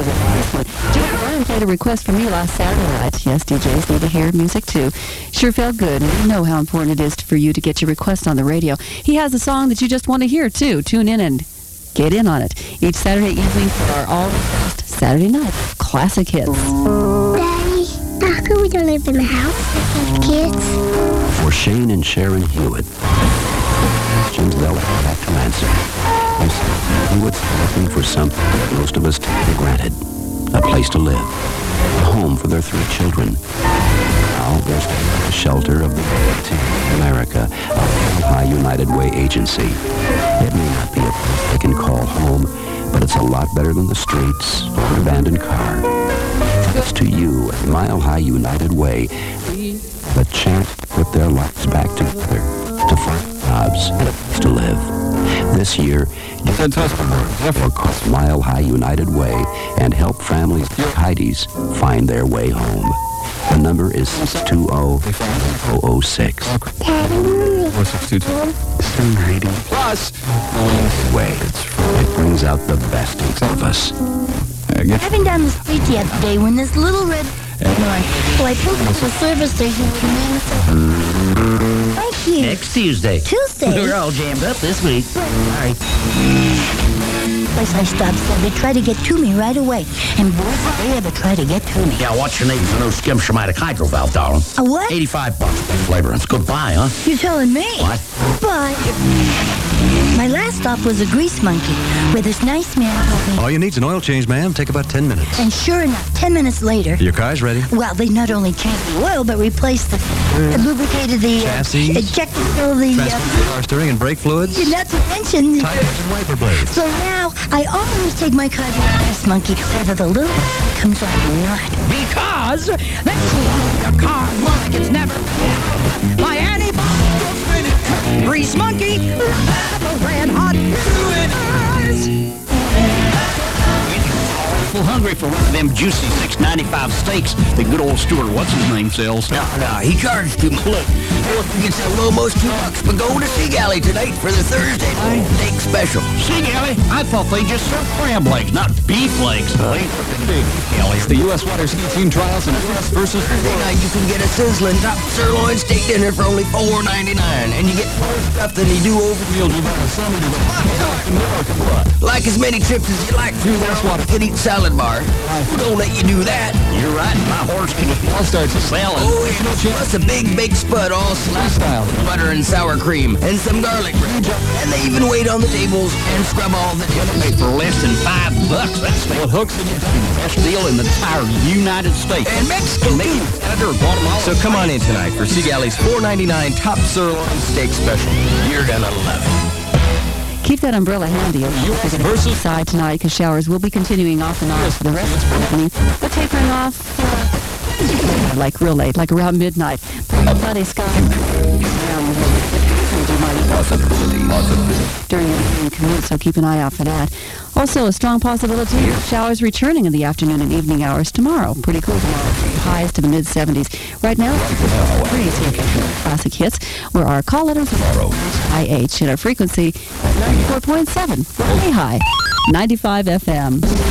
this one. Joe Bryan played a request from you last Saturday night. Yes, DJs need to hear music too. Sure felt good, and we know how important it is for you to get your request on the radio. He has a song that you just want to hear too. Tune in and get in on it. Each Saturday evening for our all-the-best Saturday night classic hits. Daddy, how come we don't live in a house with kids? For Shane and Sharon Hewitt, questions they'll have to answer. Hewitt's looking for something that most of us take for granted. A place to live. A home for their 3 children. Now there's the shelter of the America, a High United Way agency. It may not be a place they can call home, but it's a lot better than the streets or an abandoned car. Thanks to you at Mile High United Way, the chance to put their lives back together, to find jobs and a place to live. This year, you can call Mile High United Way and help families like Heidi's find their way home. The number is 620-006. Daddy, 4622. Plus, way. It brings out the best in some of us. Driving down the street the other day when this little red... Well, I pulled into the service station with the man said, thank you. Next Tuesday. Tuesday? We're all jammed up this week. Sorry. Place I stopped said they try to get to me right away. And boy, did they ever try to get to me. Yeah, what's your name for no skim schematic hydro valve, darling? A what? $85 for flavor. It's good buy, huh? You're telling me? What? But my last stop was a grease monkey, where this nice man told me. All you need's an oil change, ma'am. Take about 10 minutes. And sure enough, 10 minutes later... Your car's ready. Well, they not only changed the oil, but replaced the... lubricated the... Chassis. checked the car steering and brake fluids. Not to mention... Tires and wiper blades. So now, I always take my car to the grease monkey, whether the lube comes on or not. Because that's your car like it's never been. My antibiotic grease monkey, red hot Hungry for one of them juicy $6.95 steaks that good old Stuart what's-his-name sells. No, he charged too much. Look, you can sell almost $2, but go to Sea Galley tonight for the Thursday night steak special. Sea Galley? I thought they just served crab legs, not beef legs. Big Galley. The U.S. Water Ski Team Trials and U.S. versus... Thursday night you can get a sizzling top sirloin steak dinner for only $4.99, and you get more stuff than you do over the field. Like as many trips as you like through there. You can eat salad bar. Don't let you do that. You're right. My horse can eat all starts of salad. Oh, yeah. Plus a big baked spud all slapped with butter and sour cream and some garlic bread. And they even wait on the tables and scrub all the dishes. For less than $5. That's what hooks in the best deal in the entire United States. And Mexico, too. Canada or Guatemala. So come on in tonight for Sea Galley's $4.99 top sirloin steak special. You're gonna love it. Keep that umbrella handy versus side tonight because showers will be continuing off and on for the rest of the evening, but tapering off like real late, like around midnight. Cloudy skies during the evening commute, so keep an eye out for that. Also, a strong possibility of showers returning in the afternoon and evening hours tomorrow. Pretty cool tomorrow. Highs to the mid-70s. Right now, classic hits, where our call letters are IH and our frequency 94.7. Way high. 95 FM.